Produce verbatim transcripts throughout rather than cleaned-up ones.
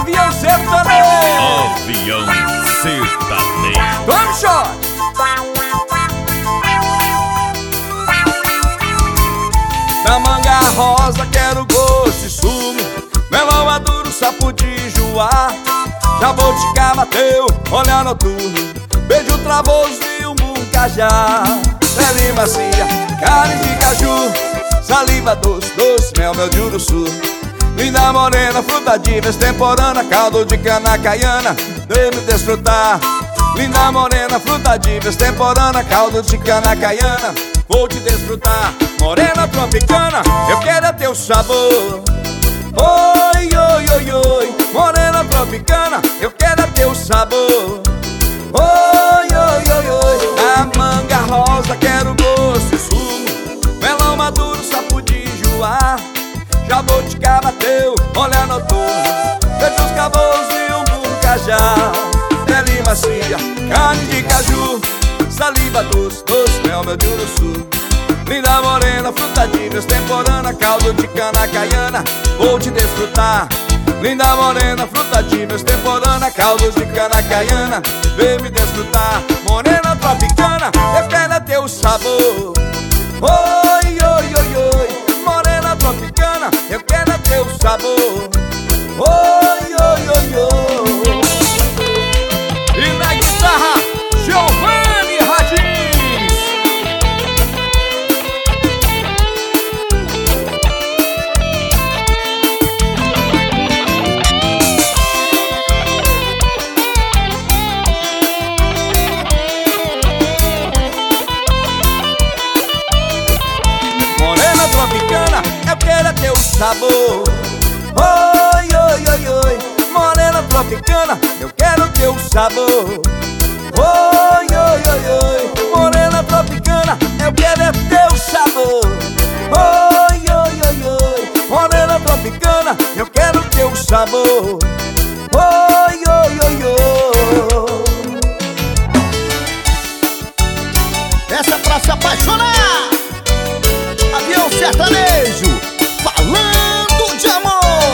Avião Sertanejo. Avião Sertanejo. Vamos, shot. Da manga rosa quero gosto e sumo, melão maduro, sapo de joá, jabuticaba bateu, olhar noturno, beijo travoso e um bucajá. Pele macia, carne de caju, saliva doce, doce, mel, mel de uruçu. Linda morena, fruta diva, extemporânea, caldo de cana caiana, vem-me desfrutar. Linda morena, fruta diva, extemporânea, caldo de cana caiana, vou te desfrutar. Morena tropicana, eu quero é teu sabor. Oi, oi, oi, oi. Morena tropicana, eu quero é teu sabor. Oi, oi, oi, oi. Da manga rosa quero gosto e sumo, melão maduro, sapo de joá, jabuticaba bateu, olhar noturno, beijo os cabos e um bucajá. Pele macia, carne de caju, saliva doce, doce, mel, mel de uruçu. Linda morena, fruta diva, extemporânea, caldo de cana caiana, vou te desfrutar. Linda morena, fruta diva, extemporânea, caldo de cana caiana, vem me desfrutar. Morena tropicana, eu quero é teu sabor. Oi, oi, oi, oi. Morena tropicana, eu quero é teu sabor. Oi, oi, oi, oi. E na guitarra, Giovanni Radins. Morena tropicana, eu quero é teu sabor. Oi, oi, oi, oi. Morena tropicana, eu quero teu sabor. Oi, oi, oi, oi. Morena tropicana, eu quero é teu sabor. Oi, oi, oi, oi. Morena tropicana, eu quero teu sabor. Oi, oi, oi, oi. Essa é pra se apaixonar. Avião Sertanejo, falando de amor.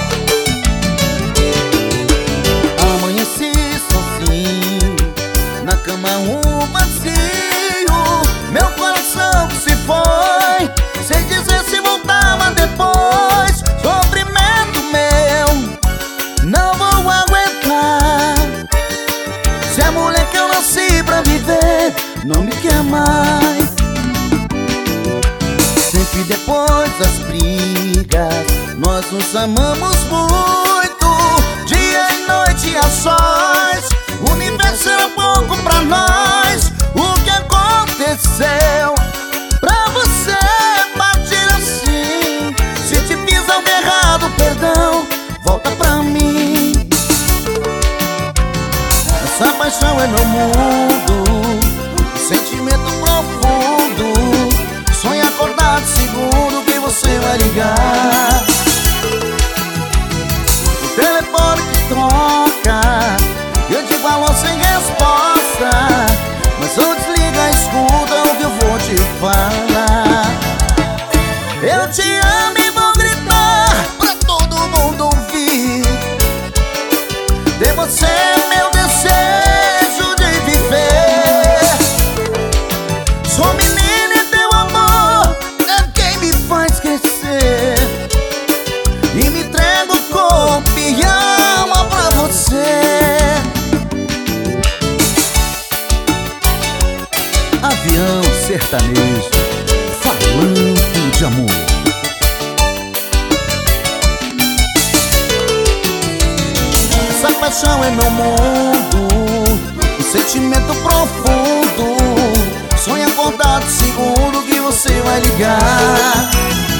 Amanheci sozinho, na cama um vazio, meu coração que se foi, sem dizer se voltava depois. Sofrimento meu, não vou aguentar. Se a mulher que eu nasci pra viver não me quer mais. Sempre depois das brigas, nós nos amamos muito, dia e noite a sós. O universo era pouco pra nós. O que aconteceu pra você partir assim? Se te fiz algo errado, perdão, volta pra mim. Essa paixão é meu mundo, um sentimento profundo. Sonho acordado segundo que você vai ligar. O telefone que toca, eu te falo sem resposta, mas eu desliga, escuta o que eu vou te falar. Eu te amo e vou gritar pra todo mundo ouvir. De você é meu desejo de viver. Sou menina, e me entrego corpo e alma pra você. Avião Sertanejo, falando de amor. Essa paixão é meu mundo, um sentimento profundo. Sonho acordado seguro que você vai ligar.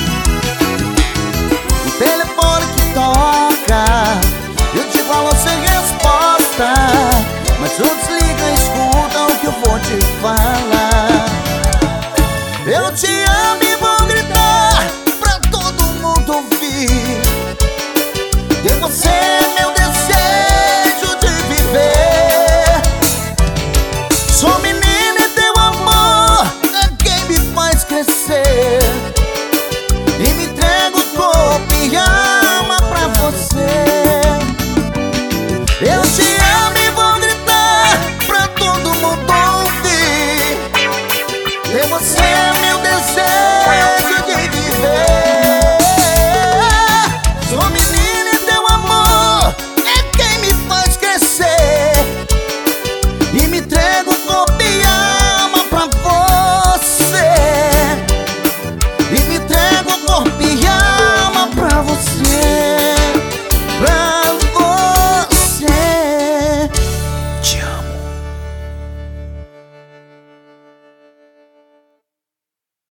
O telefone que toca, eu te falo sem resposta, mas tu desliga, escuta o que eu vou te falar. Eu te amo e vou gritar pra todo mundo ouvir. E você é meu desejo de viver. Sou menina e teu amor é quem me faz crescer. E me entrego corpo e alma pra você. você